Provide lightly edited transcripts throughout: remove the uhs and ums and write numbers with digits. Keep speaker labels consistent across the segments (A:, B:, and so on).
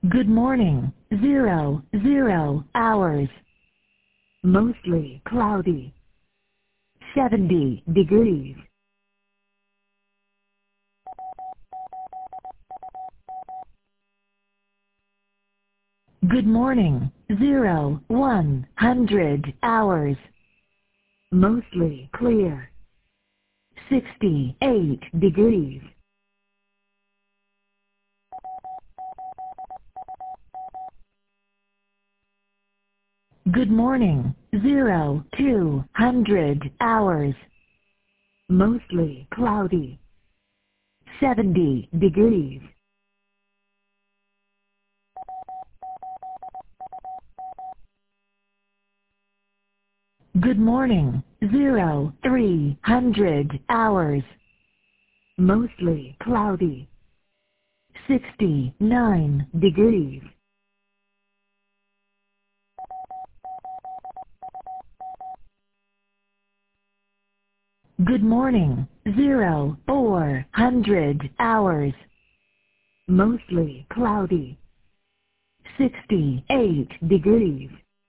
A: Good morning, 00 hours. Mostly cloudy. 70 degrees. Good morning, 100 hours. Mostly clear. 68 degrees. Good morning, 200 hours. Mostly cloudy. 70 degrees. Good morning, 300 hours. Mostly cloudy. 69 degrees. Good morning, 400 hours. Mostly cloudy. 68 degrees.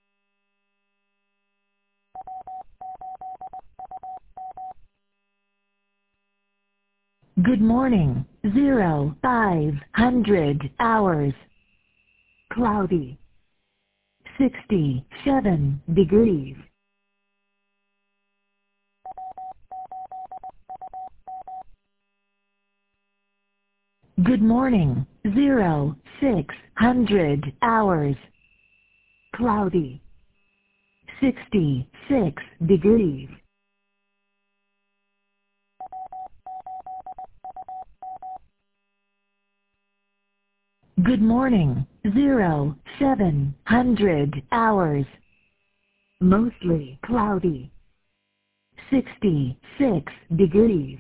A: Good morning, 500 hours. Cloudy. 67 degrees. Good morning, 600 hours. Cloudy. 66 degrees. Good morning, 700 hours. Mostly cloudy. 66 degrees.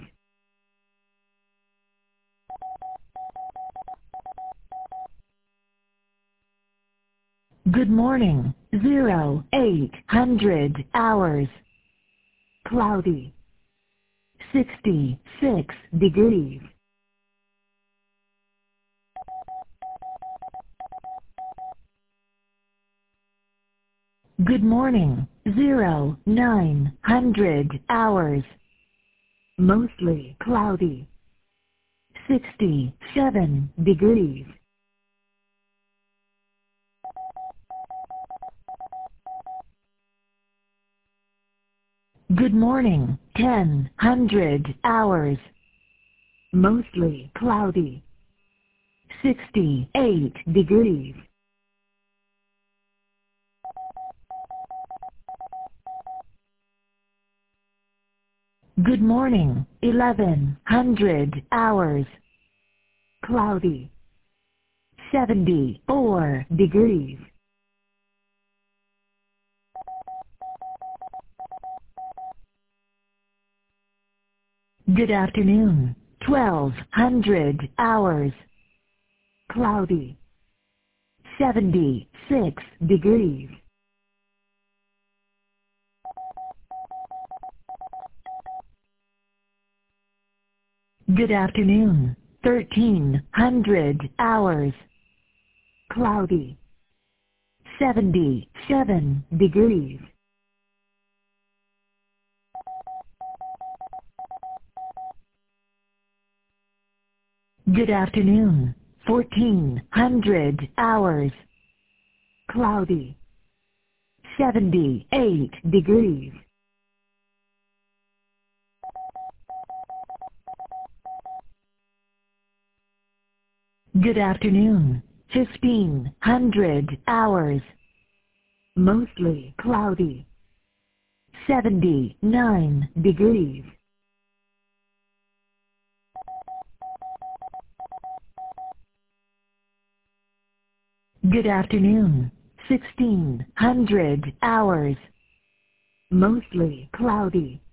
A: Good morning, 800 hours. Cloudy. 66 degrees. Good morning, 900 hours. Mostly cloudy. 67 degrees. Good morning, 1000 hours. Mostly cloudy. 68 degrees. Good morning, 1100 hours. Cloudy. 74 degrees. Good afternoon, 1200 hours. Cloudy. 76 degrees. Good afternoon, 1300 hours. Cloudy. 77 degrees. Good afternoon, 1400 hours. Cloudy. 78 degrees. Good afternoon, 1500 hours. Mostly cloudy. 79 degrees. Good afternoon, 1600 hours. Mostly cloudy.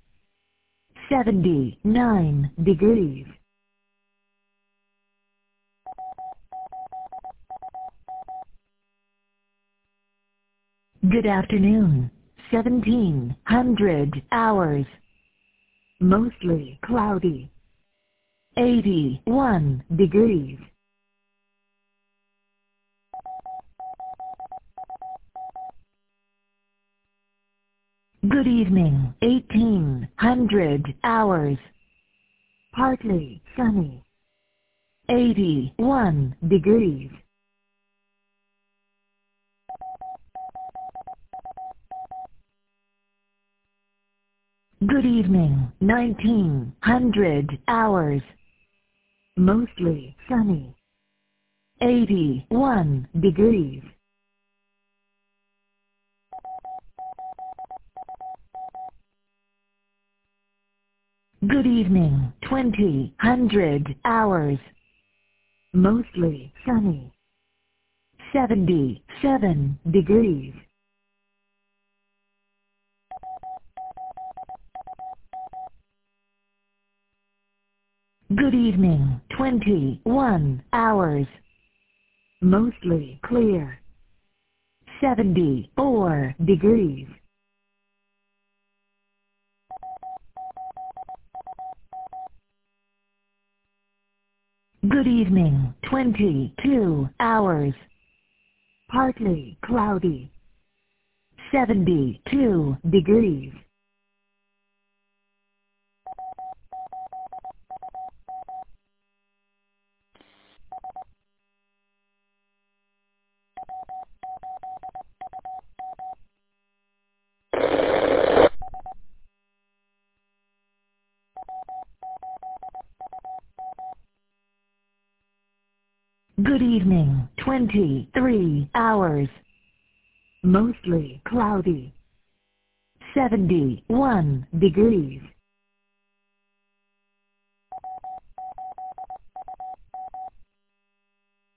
A: 79 degrees. Good afternoon, 1700 hours. Mostly cloudy. 81 degrees. Good evening, 1800 hours. Partly sunny. 81 degrees. Good evening, 1900 hours. Mostly sunny. 81 degrees. Good evening, 2000 hours. Mostly sunny. 77 degrees. Good evening, 21 hours. Mostly clear. 74 degrees. Good evening, 22 hours. Partly cloudy. 72 degrees. Good evening, 23 hours. Mostly cloudy. 71 degrees.